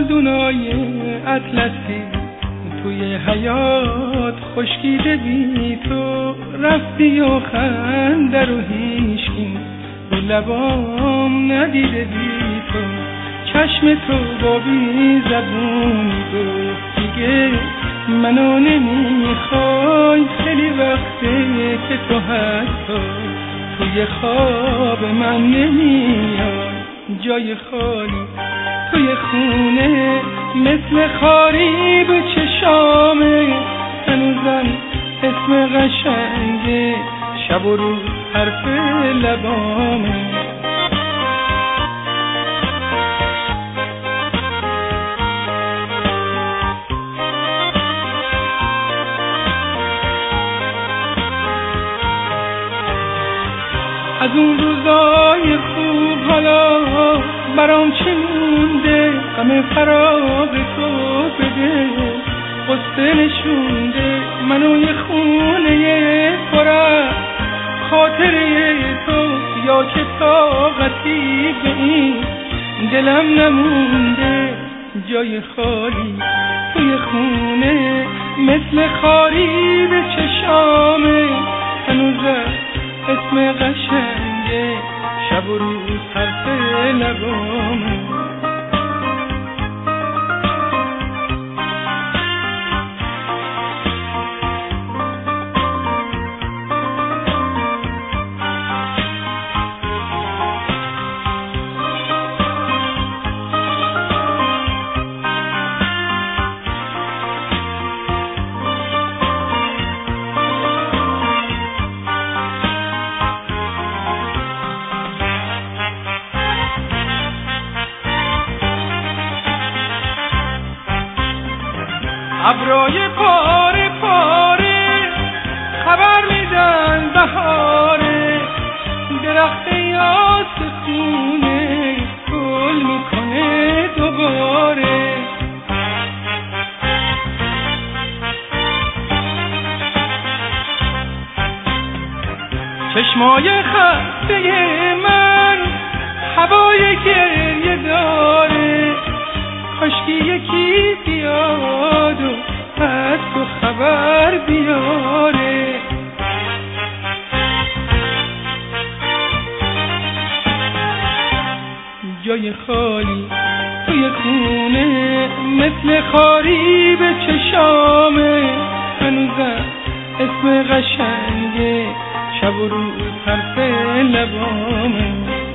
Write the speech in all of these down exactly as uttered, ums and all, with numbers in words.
گلدونای اطلسی توی حیات خشکیده بی تو، رفتی و خنده رو هیچکی رو لبام ندیده بی تو. چشم تو با بی زبونی گفت دیگه منو نمیخوای، خیلی وقته که تو حتی توی خواب من نمیای. جای خالی توی خونه مثل خاری به چشامه، هنوزم اسم قشنگه شب و روز حرف لبامه. از اون روزای خوب حالا برام چه مونده؟ غم فراق تو بده، قصه نشونده منو یه خونه پر از خاطره تو، یا که طاقتی به این دلم نمونده. جای خالی توی خونه مثل خاری به چشامه، هنوزم اسم قشنگه شب و روز حرف لبامه. ابرای پاره پاره خبر میدن بهاره، درخت یاس خونه گل میکنه دوباره. چشمای خسته من هوای گریه داره، کاشکی یکی بیاد و از تو خبر بیاره. جای خالی توی خونه مثل خاری به چشامه، هنوزم اسم قشنگه شب و روز حرف لبامه.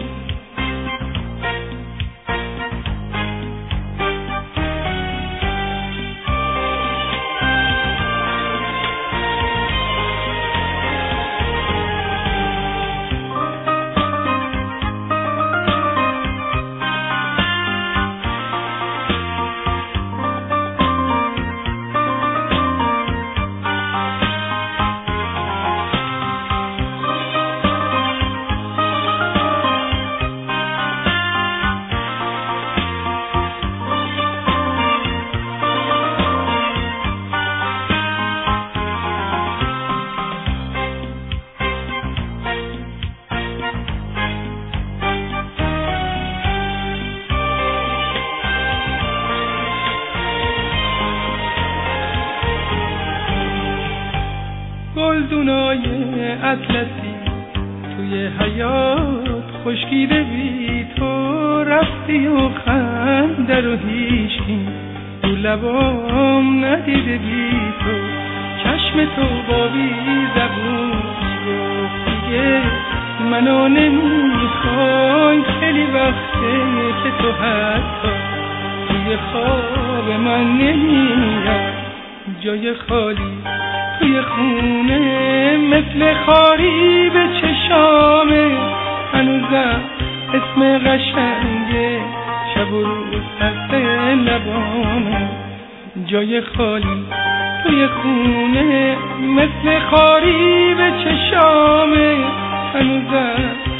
گلدونای اطلسی توی حیات خشکیده بی تو، رفتی و خنده رو هیچکی رو لبام ندیده بی تو. چشم تو با بی زبونی گفت دیگه منو نمیخوای، خیلی وقته که تو حتی توی خواب من نمیای. جای خالی توی خونه مثل خاری به چشامه، هنوزم اسم قشنگه شب و روز حرف لبامه. جای خالی توی خونه مثل خاری به چشامه، هنوزم